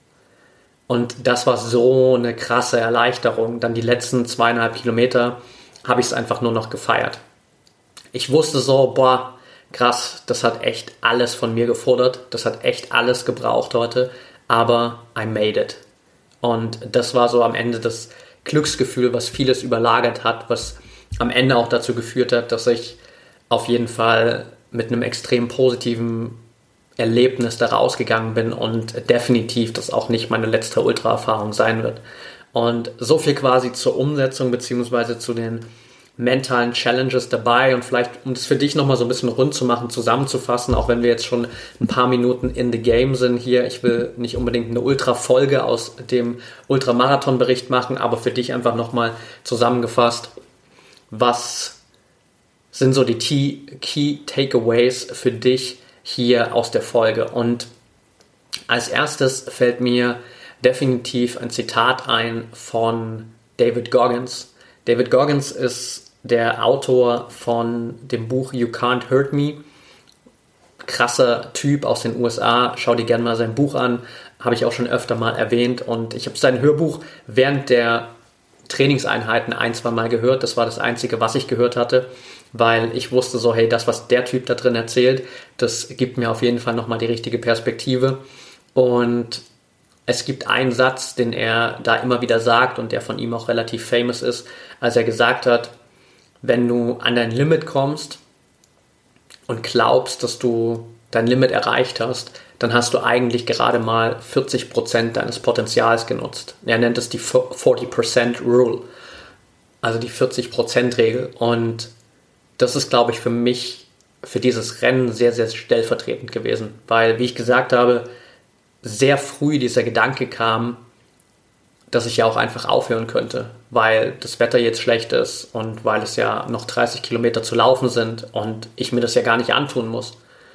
Speaker 3: Und das war so eine krasse Erleichterung. Dann die letzten 2,5 Kilometer habe ich es einfach nur noch gefeiert. Ich wusste so, boah, krass, das hat echt alles von mir gefordert. Das hat echt alles gebraucht heute. Aber I made it. Und das war so am Ende das Glücksgefühl, was vieles überlagert hat, was am Ende auch dazu geführt hat, dass ich auf jeden Fall mit einem extrem positiven Erlebnis da rausgegangen bin und definitiv das auch nicht meine letzte Ultra-Erfahrung sein wird. Und so viel quasi zur Umsetzung beziehungsweise zu den mentalen Challenges dabei und vielleicht, um das für dich nochmal so ein bisschen rund zu machen, zusammenzufassen, auch wenn wir jetzt schon ein paar Minuten in the game sind hier. Ich will nicht unbedingt eine Ultra-Folge aus dem Ultramarathon-Bericht machen, aber für dich einfach nochmal zusammengefasst, was sind so die Key Takeaways für dich hier aus der Folge. Und als erstes fällt mir definitiv ein Zitat ein von David Goggins. David Goggins ist der Autor von dem Buch You Can't Hurt Me. Krasser Typ aus den USA. Schau dir gerne mal sein Buch an. Habe ich auch schon öfter mal erwähnt. Und ich habe sein Hörbuch während der Trainingseinheiten 1-2 Mal gehört. Das war das Einzige, was ich gehört hatte, weil ich wusste so, hey, das, was der Typ da drin erzählt, das gibt mir auf jeden Fall nochmal die richtige Perspektive. Und es gibt einen Satz, den er da immer wieder sagt und der von ihm auch relativ famous ist, als er gesagt hat, wenn du an dein Limit kommst und glaubst, dass du dein Limit erreicht hast, dann hast du eigentlich gerade mal 40% deines Potenzials genutzt. Er nennt es die 40% Rule, also die 40%-Regel. Und das ist, glaube ich, für mich, für dieses Rennen sehr, sehr stellvertretend gewesen. Weil, wie ich gesagt habe, sehr früh dieser Gedanke kam, dass ich ja auch einfach aufhören könnte, weil das Wetter jetzt schlecht ist und weil es ja noch 30 Kilometer zu laufen sind und ich mir das ja gar nicht antun muss.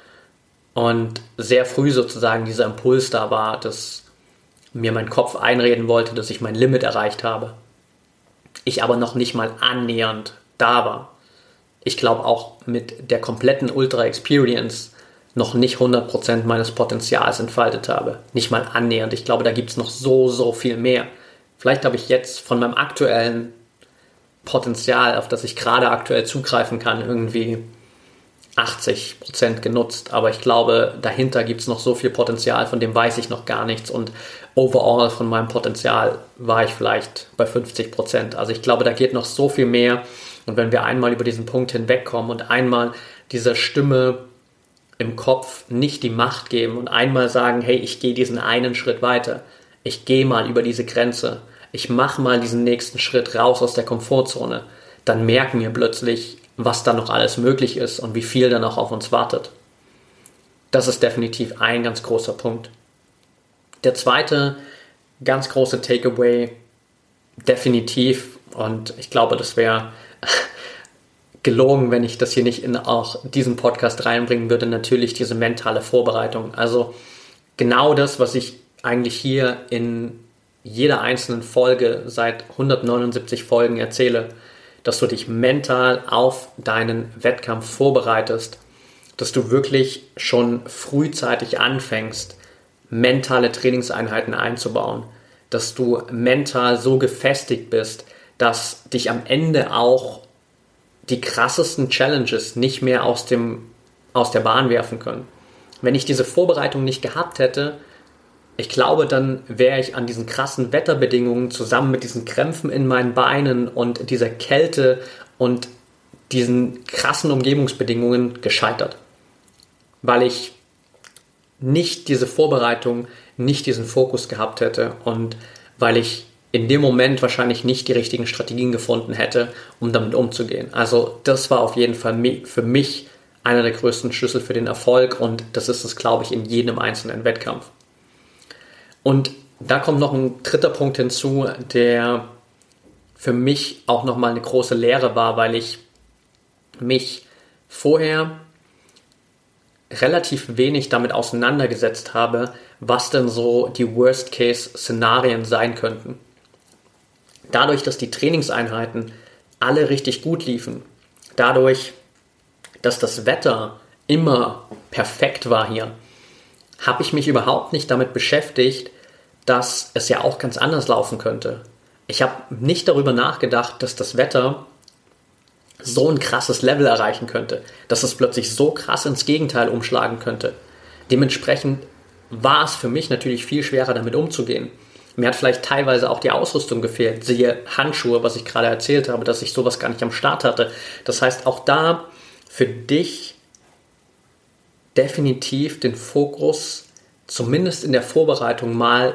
Speaker 3: Und sehr früh sozusagen dieser Impuls da war, dass mir mein Kopf einreden wollte, dass ich mein Limit erreicht habe. Ich aber noch nicht mal annähernd da war. Ich glaube auch mit der kompletten Ultra-Experience noch nicht 100% meines Potenzials entfaltet habe. Nicht mal annähernd. Ich glaube, da gibt es noch so viel mehr. Vielleicht habe ich jetzt von meinem aktuellen Potenzial, auf das ich gerade aktuell zugreifen kann, irgendwie 80% genutzt. Aber ich glaube, dahinter gibt es noch so viel Potenzial, von dem weiß ich noch gar nichts. Und overall von meinem Potenzial war ich vielleicht bei 50%. Also ich glaube, da geht noch so viel mehr. Und wenn wir einmal über diesen Punkt hinwegkommen und einmal dieser Stimme im Kopf nicht die Macht geben und einmal sagen, hey, ich gehe diesen einen Schritt weiter. Ich gehe mal über diese Grenze. Ich mache mal diesen nächsten Schritt raus aus der Komfortzone. Dann merken wir plötzlich, was da noch alles möglich ist und wie viel da noch auf uns wartet. Das ist definitiv ein ganz großer Punkt. Der zweite ganz große Takeaway, definitiv, und ich glaube, das wäre gelogen, wenn ich das hier nicht in auch diesen Podcast reinbringen würde, natürlich diese mentale Vorbereitung. Also genau das, was ich eigentlich hier in jeder einzelnen Folge seit 179 Folgen erzähle, dass du dich mental auf deinen Wettkampf vorbereitest, dass du wirklich schon frühzeitig anfängst, mentale Trainingseinheiten einzubauen, dass du mental so gefestigt bist, dass dich am Ende auch die krassesten Challenges nicht mehr aus der Bahn werfen können. Wenn ich diese Vorbereitung nicht gehabt hätte, ich glaube, dann wäre ich an diesen krassen Wetterbedingungen zusammen mit diesen Krämpfen in meinen Beinen und dieser Kälte und diesen krassen Umgebungsbedingungen gescheitert. Weil ich nicht diese Vorbereitung, nicht diesen Fokus gehabt hätte und weil ich in dem Moment wahrscheinlich nicht die richtigen Strategien gefunden hätte, um damit umzugehen. Also das war auf jeden Fall für mich einer der größten Schlüssel für den Erfolg und das ist es, glaube ich, in jedem einzelnen Wettkampf. Und da kommt noch ein dritter Punkt hinzu, der für mich auch nochmal eine große Lehre war, weil ich mich vorher relativ wenig damit auseinandergesetzt habe, was denn so die Worst-Case-Szenarien sein könnten. Dadurch, dass die Trainingseinheiten alle richtig gut liefen, dadurch, dass das Wetter immer perfekt war hier, habe ich mich überhaupt nicht damit beschäftigt, dass es ja auch ganz anders laufen könnte. Ich habe nicht darüber nachgedacht, dass das Wetter so ein krasses Level erreichen könnte, dass es plötzlich so krass ins Gegenteil umschlagen könnte. Dementsprechend war es für mich natürlich viel schwerer, damit umzugehen. Mir hat vielleicht teilweise auch die Ausrüstung gefehlt, siehe Handschuhe, was ich gerade erzählt habe, dass ich sowas gar nicht am Start hatte. Das heißt, auch da für dich definitiv den Fokus, zumindest in der Vorbereitung, mal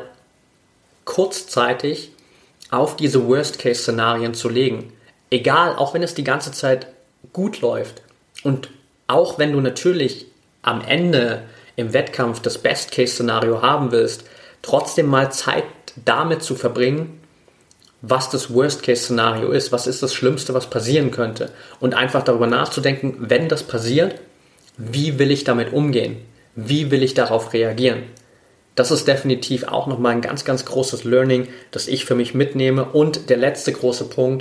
Speaker 3: kurzzeitig auf diese Worst-Case-Szenarien zu legen. Egal, auch wenn es die ganze Zeit gut läuft und auch wenn du natürlich am Ende im Wettkampf das Best-Case-Szenario haben willst, trotzdem mal Zeit damit zu verbringen, was das Worst-Case-Szenario ist, was ist das Schlimmste, was passieren könnte und einfach darüber nachzudenken, wenn das passiert, wie will ich damit umgehen, wie will ich darauf reagieren. Das ist definitiv auch nochmal ein ganz, ganz großes Learning, das ich für mich mitnehme. Und der letzte große Punkt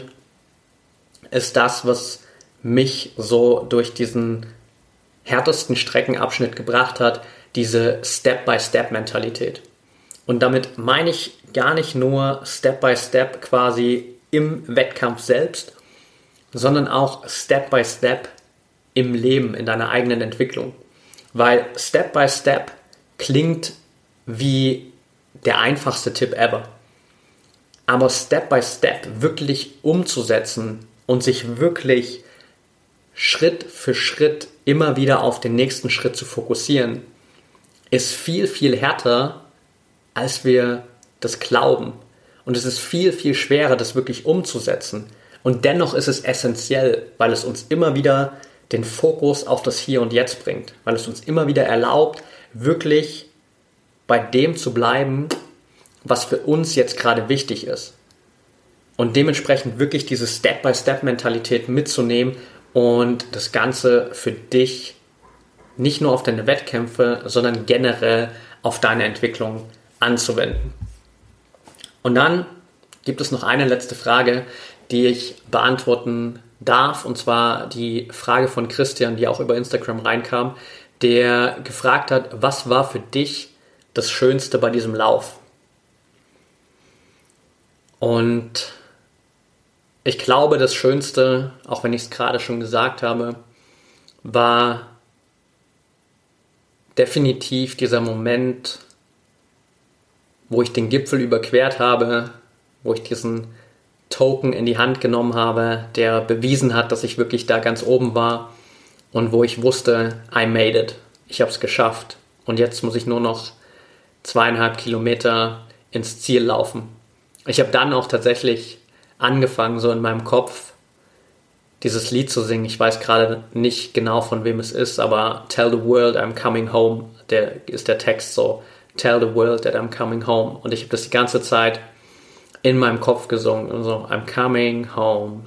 Speaker 3: ist das, was mich so durch diesen härtesten Streckenabschnitt gebracht hat, diese Step-by-Step-Mentalität. Und damit meine ich gar nicht nur Step-by-Step quasi im Wettkampf selbst, sondern auch Step-by-Step im Leben, in deiner eigenen Entwicklung. Weil Step-by-Step klingt wie der einfachste Tipp ever. Aber Step-by-Step wirklich umzusetzen und sich wirklich Schritt für Schritt immer wieder auf den nächsten Schritt zu fokussieren, ist viel, viel härter, als wir das glauben. Und es ist viel, viel schwerer, das wirklich umzusetzen. Und dennoch ist es essentiell, weil es uns immer wieder den Fokus auf das Hier und Jetzt bringt. Weil es uns immer wieder erlaubt, wirklich bei dem zu bleiben, was für uns jetzt gerade wichtig ist. Und dementsprechend wirklich diese Step-by-Step-Mentalität mitzunehmen und das Ganze für dich nicht nur auf deine Wettkämpfe, sondern generell auf deine Entwicklung anzuwenden. Und dann gibt es noch eine letzte Frage, die ich beantworten darf, und zwar die Frage von Christian, die auch über Instagram reinkam, der gefragt hat, was war für dich das Schönste bei diesem Lauf? Und ich glaube, das Schönste, auch wenn ich es gerade schon gesagt habe, war definitiv dieser Moment, wo ich den Gipfel überquert habe, wo ich diesen Token in die Hand genommen habe, der bewiesen hat, dass ich wirklich da ganz oben war und wo ich wusste, I made it, ich habe es geschafft und jetzt muss ich nur noch 2,5 Kilometer ins Ziel laufen. Ich habe dann auch tatsächlich angefangen, so in meinem Kopf dieses Lied zu singen. Ich weiß gerade nicht genau, von wem es ist, aber Tell the world I'm coming home, der ist der Text so. Tell the world that I'm coming home. Und ich habe das die ganze Zeit in meinem Kopf gesungen. Und so, I'm coming home,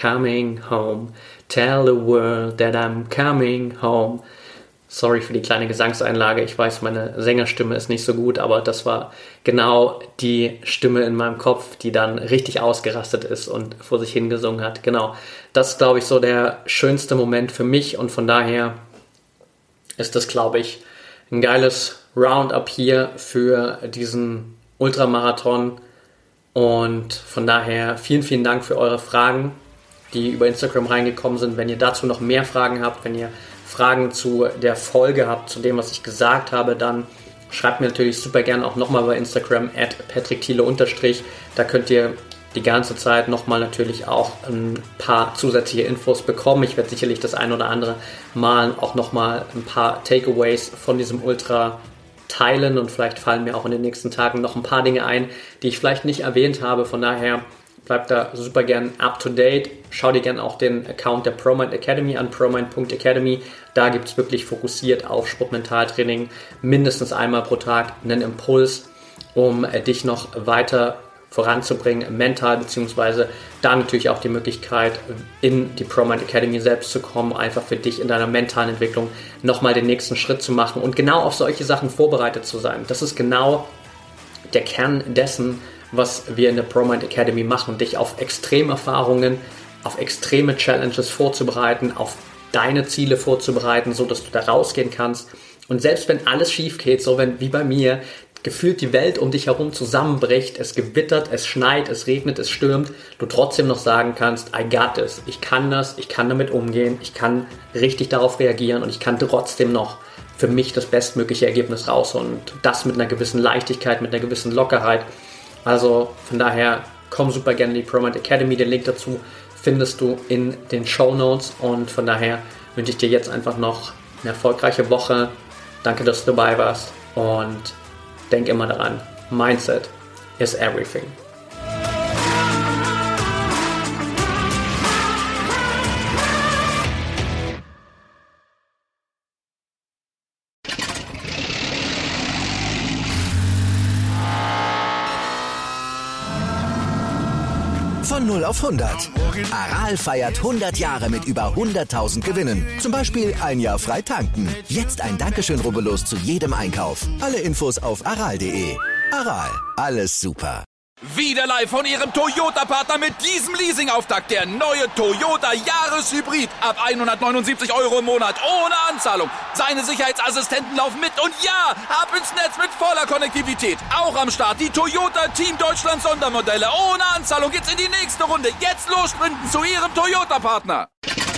Speaker 3: tell the world that I'm coming home. Sorry für die kleine Gesangseinlage. Ich weiß, meine Sängerstimme ist nicht so gut, aber das war genau die Stimme in meinem Kopf, die dann richtig ausgerastet ist und vor sich hingesungen hat. Genau, das ist, glaube ich, so der schönste Moment für mich und von daher ist das, glaube ich, ein geiles Roundup hier für diesen Ultramarathon und von daher vielen, vielen Dank für eure Fragen, die über Instagram reingekommen sind. Wenn ihr dazu noch mehr Fragen habt, wenn ihr Fragen zu der Folge habt, zu dem, was ich gesagt habe, dann schreibt mir natürlich super gerne auch nochmal bei Instagram @patrickthiele_. Da könnt ihr die ganze Zeit nochmal natürlich auch ein paar zusätzliche Infos bekommen. Ich werde sicherlich das ein oder andere Mal auch nochmal ein paar Takeaways von diesem Ultra teilen und vielleicht fallen mir auch in den nächsten Tagen noch ein paar Dinge ein, die ich vielleicht nicht erwähnt habe. Von daher bleibt da super gern up to date. Schau dir gern auch den Account der ProMind Academy an, promind.academy. Da gibt es wirklich fokussiert auf Sportmentaltraining mindestens einmal pro Tag einen Impuls, um dich noch weiter voranzubringen, mental, beziehungsweise da natürlich auch die Möglichkeit, in die ProMind Academy selbst zu kommen, einfach für dich in deiner mentalen Entwicklung nochmal den nächsten Schritt zu machen und genau auf solche Sachen vorbereitet zu sein. Das ist genau der Kern dessen, was wir in der ProMind Academy machen, dich auf Extremerfahrungen, auf extreme Challenges vorzubereiten, auf deine Ziele vorzubereiten, so dass du da rausgehen kannst Und selbst wenn alles schief geht, so wie bei mir, gefühlt die Welt um dich herum zusammenbricht, es gewittert, es schneit, es regnet, es stürmt, du trotzdem noch sagen kannst, I got this, ich kann das, ich kann damit umgehen, ich kann richtig darauf reagieren und ich kann trotzdem noch für mich das bestmögliche Ergebnis rausholen und das mit einer gewissen Leichtigkeit, mit einer gewissen Lockerheit. Also von daher komm super gerne in die ProMind Academy, den Link dazu findest du in den Shownotes und von daher wünsche ich dir jetzt einfach noch eine erfolgreiche Woche. Danke, dass du dabei warst und denk immer daran, Mindset is everything.
Speaker 2: Von 0 auf 100. Aral feiert 100 Jahre mit über 100.000 Gewinnen. Zum Beispiel ein Jahr frei tanken. Jetzt ein Dankeschön, rubbellos zu jedem Einkauf. Alle Infos auf aral.de. Aral, alles super.
Speaker 1: Wieder live von Ihrem Toyota-Partner mit diesem Leasing-Auftakt. Der neue Toyota Jahreshybrid. Ab 179 € im Monat. Ohne Anzahlung. Seine Sicherheitsassistenten laufen mit. Und ja, ab ins Netz mit voller Konnektivität. Auch am Start die Toyota Team Deutschland Sondermodelle. Ohne Anzahlung geht's in die nächste Runde. Jetzt los sprinten zu Ihrem Toyota-Partner.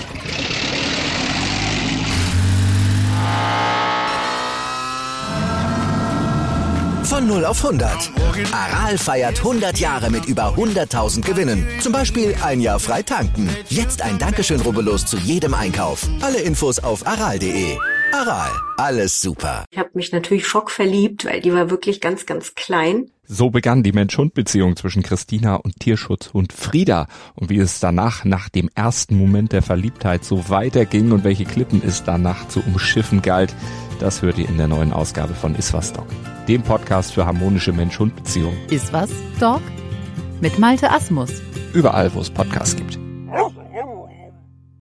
Speaker 2: Von 0 auf 100. Aral feiert 100 Jahre mit über 100.000 Gewinnen. Zum Beispiel ein Jahr frei tanken. Jetzt ein Dankeschön, rubbellos zu jedem Einkauf. Alle Infos auf aral.de. Aral, alles super.
Speaker 4: Ich habe mich natürlich schockverliebt, weil die war wirklich ganz, ganz klein.
Speaker 5: So begann die Mensch-Hund-Beziehung zwischen Christina und Tierschutzhund Frieda. Und wie es danach, nach dem ersten Moment der Verliebtheit, so weiterging und welche Klippen es danach zu umschiffen galt, das hört ihr in der neuen Ausgabe von Iswas Dog, dem Podcast für harmonische Mensch-Hund-Beziehungen.
Speaker 6: Iswas Dog mit Malte Asmus.
Speaker 5: Überall, wo es Podcasts gibt.